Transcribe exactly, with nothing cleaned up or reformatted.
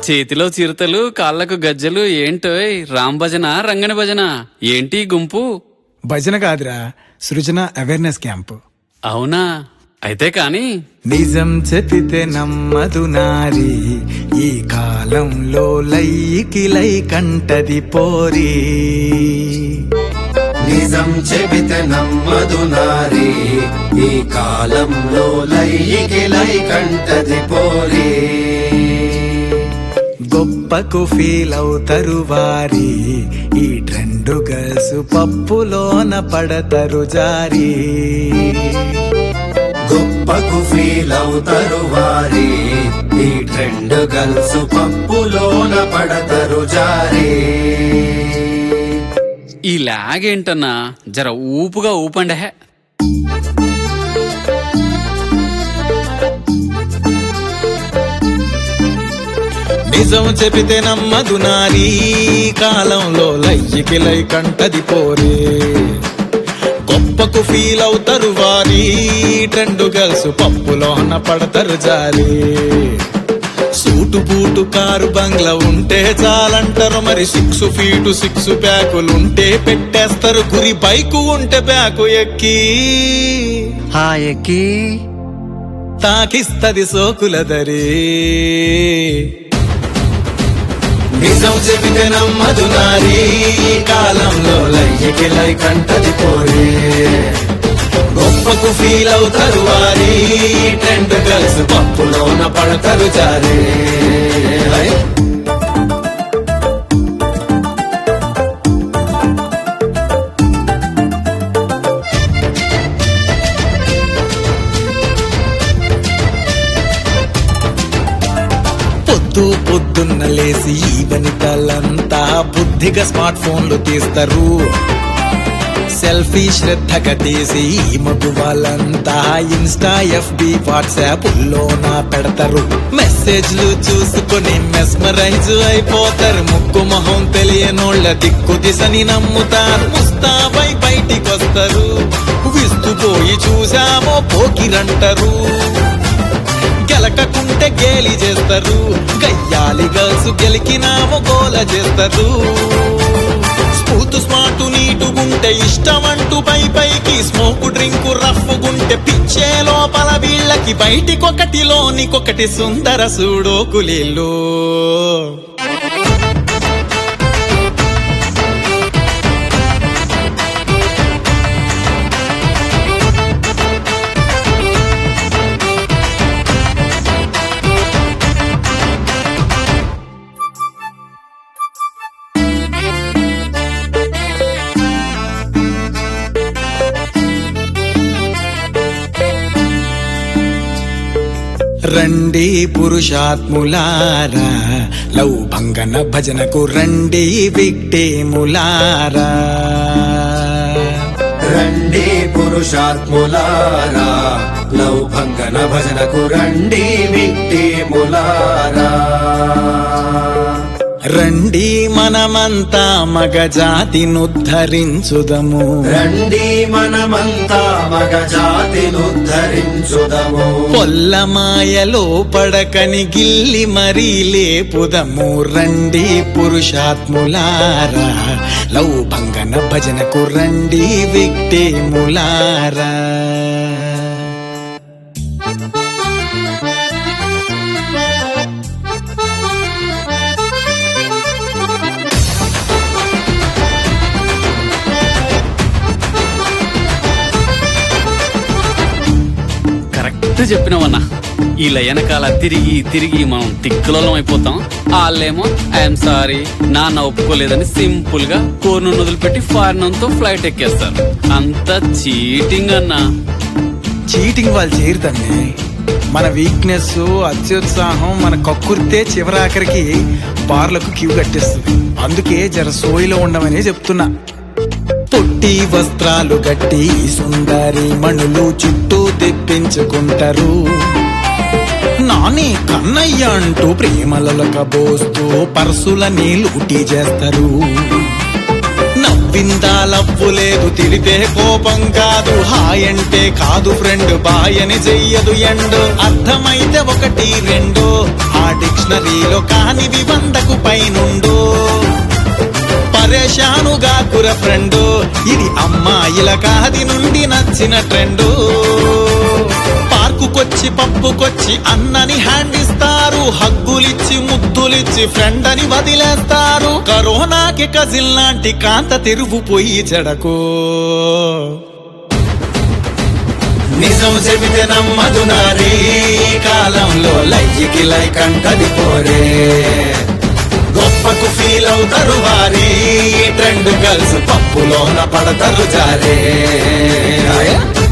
చేతిలో చిరుతలు కాళ్లకు గజ్జలు ఏంటోయ్ రామ్ భజన రంగని భజన ఏంటి గుంపు? భజన కాదురా, సృజన అవేర్నెస్ క్యాంప్. అవునా? అయితే కాని నిజం చెప్పితే నమ్మదు నారి, ఈ కాలంలో లైకి లై కంటది పోరి. నిజం చెబితే నమ్మదు నారి, ఈ కాలంలో లైకి లై కంటది పోరి. గొప్పకు ఫీల్ అవుతారు వారి, ఈ ట్రెండ్ గర్ల్స్ పప్పులోన పడతారు జారి. గొప్పకు ఫీల్ అవుతారు వారి, ఈ ట్రెండ్ గర్ల్స్ పప్పులోన పడతారు జారి. ఈ లాగ్ ఏంటన్నా, జర ఊపుగా ఊపండే. నిజం చెబితే నమ్మదు నారీ, కాలంలో లయ్యికి లై కంటది పోరే. గొప్పకు ఫీల్ అవుతారు వారి, ట్రెండ్ గర్ల్స్ పప్పులోన పడతారు జారి. సూటు బూటు కారు బంగ్లా ఉంటే చాలంటారు, మరి సిక్స్ ఫీటు సిక్స్ ప్యాకులుంటే పెట్టేస్తారు గురి. బైకు ఉంటే బ్యాకు ఎక్కి హా ఎక్కి తాకిస్తది సోకులదరి. నిజం చెబితే నమ్మదు నారి, కాలంలో లయ్యికి లై కంటది పోరి. గొప్పకు ఫీల్ అవుతారు వారి, ట్రెండ్ గర్ల్స్ పప్పులోన పడతారు జారి. పొద్దు పొద్దున్న లేసి ఈ వనితలంతా బుద్ధిగా స్మార్ట్ ఫోన్లు తీస్తారు. సెల్ఫీ శ్రద్ధగా తీసి ఈ మగువాళ్ళంతా ఇన్స్టా ఎఫ్బి వాట్సాప్ లోన పెడతారు. మెసేజ్లు చూసుకొని మెస్మరైజ్ అయిపోతారు. ముక్కు మొహం తెలియనోళ్ళ దిక్కు దిశని నమ్ముతారు. ముస్తాబై బయటికొస్తారు, విస్తుపోయి చూసామో పోకిరంటారు. గెలకకుంటే గేలి చేస్తారు, గయ్యాలి గర్ల్స్ గెలికినామో గోల చేస్తారు. స్మూత్ స్మార్ట్ నీటుగుంటే ఇష్టమంటూ పై పైకి స్మోక్ డ్రింక్ రఫ్ గుంటే పిచ్చే లోపల వీళ్ళకి బయటికొకటిలోనికొకటి సుందర సూడోకులీళ్ళు. రండి పురుషాత్ములారా, లవ్ భంగన భజనకు రండి విక్టేములారా. రండి పురుషాత్ములారా, లవ్ భంగన భజనకు రండి విక్టేములారా. రండి మనమంతా మగజాతినుద్ధరించుదము. రండి మనమంతా మగజాతినుద్ధరించుదము. పొల్లమాయలో పడకని గిల్లి మరీ లేపుదము. రండి పురుషాత్ములారా, లవ్ భంగన భజనకు రండి విక్టేములారా. చెప్పినవన్నా, ఈ లయనకాల తిరిగి తిరిగి మనం తిక్కులం అయిపోతాం. వాళ్ళేమో ఐఎమ్ సారీ నాన్న ఒప్పుకోలేదని సింపుల్ గా కోర్ను వదిలిపెట్టి ఫారెన్ తో ఫ్లైట్ ఎక్కేస్తారు. అంత చీటింగ్ అన్నా. చీటింగ్ వాళ్ళు చేయరుతండి. మన వీక్నెస్ అత్యుత్సాహం మన కక్కుర్తే చివరాఖరికి బార్లకు క్యూ కట్టేస్తుంది. అందుకే జర సోయిలో ఉండమని చెప్తున్నా. పొట్టి వస్త్రాలు గట్టి సుందరి మణులు చుట్టూ తెప్పించుకుంటారు. నాని కన్నయ్య అంటూ ప్రేమలక బోస్తూ పర్సులని లూటీ చేస్తారు. నవ్విందా లవ్వు లేదు, తిడితే కోపం కాదు, హాయ్ అంటే కాదు ఫ్రెండ్, బాయ్ అని చెయ్యదు ఎండు. అర్థమైతే ఒకటి రెండు, ఆ డిక్షనరీలో కానివి వందకు పైనుండు. పరేషానుగా కుర ఫ్రెండు, ఇది అమ్మాయిల కాది నుండి నచ్చిన ట్రెండు. పార్కుకొచ్చి పప్పుకొచ్చి అన్నని హ్యాండ్ ఇస్తారు, హగ్గులిచ్చి ముద్దులిచ్చి ఫ్రెండ్ అని వదిలేస్తారు. కరోనాకి కజిల్ లాంటి కాంత తెరువు పోయి చెడకు. నిజం చెబితే నమ్మదు నారే, కాలంలో లైకి లైక్ అంటది పోరే. గొప్పకు ఫీల్ అవుతారు వారే, ట్రెండ్ గర్ల్స్ పప్పులోన పడతారు జారే.